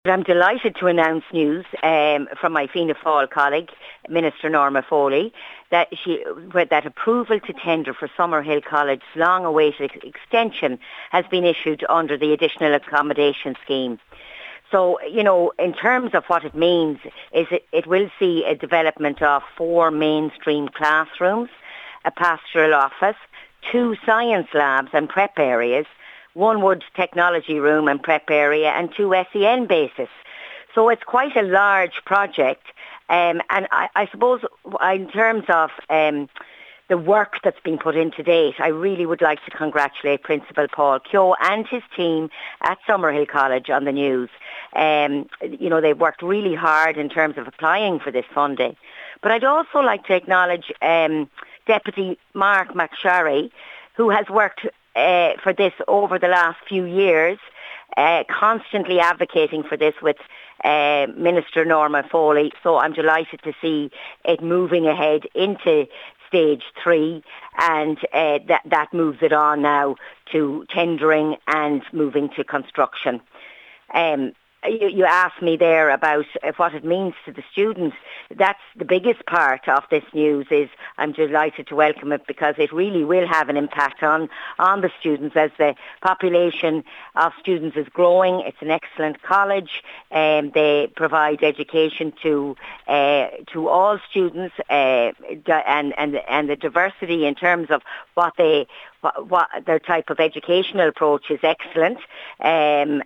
I'm delighted to announce news from my Fianna Fáil colleague, Minister Norma Foley, that approval to tender for Summerhill College's long-awaited extension has been issued under the Additional Accommodation Scheme. So, in terms of what it means, is it will see a development of 4 mainstream classrooms, a pastoral office, 2 science labs and prep areas, 1 wood technology room and prep area, and 2 SEN bases. So it's quite a large project. And I suppose in terms of the work that's been put in to date, I really would like to congratulate Principal Paul Keogh and his team at Summerhill College on the news. They've worked really hard in terms of applying for this funding. But I'd also like to acknowledge Deputy Mark McSharry, who has worked for this over the last few years, constantly advocating for this with Minister Norma Foley. So I'm delighted to see it moving ahead into stage 3, and that moves it on now to tendering and moving to construction. You asked me there about what it means to the students. That's the biggest part of this news. Is I'm delighted to welcome it because it really will have an impact on the students as the population of students is growing. It's an excellent college, and they provide education to all students, and the diversity in terms of what their type of educational approach is excellent, and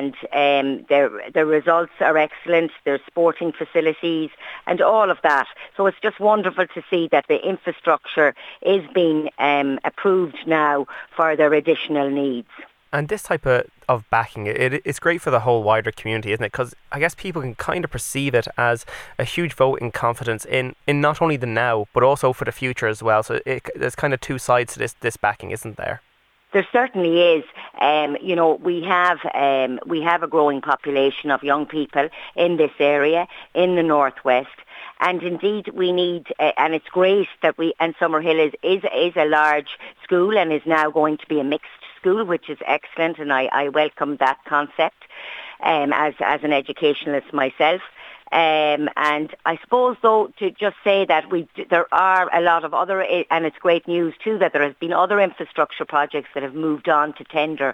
their results are excellent, their sporting facilities and all of that. So it's just wonderful to see that the infrastructure is being approved now for their additional needs. And this type of backing, it's great for the whole wider community, isn't it? Because I guess people can kind of perceive it as a huge vote in confidence in not only the now, but also for the future as well. So there's kind of 2 sides to this backing, isn't there? There certainly is. We have a growing population of young people in this area, in the northwest. And indeed, we need, and it's great that Summerhill is a large school and is now going to be a mixed school, which is excellent, and I welcome that concept as an educationalist myself. And I suppose, though, to just say that there are a lot of other, and it's great news too, that there has been other infrastructure projects that have moved on to tender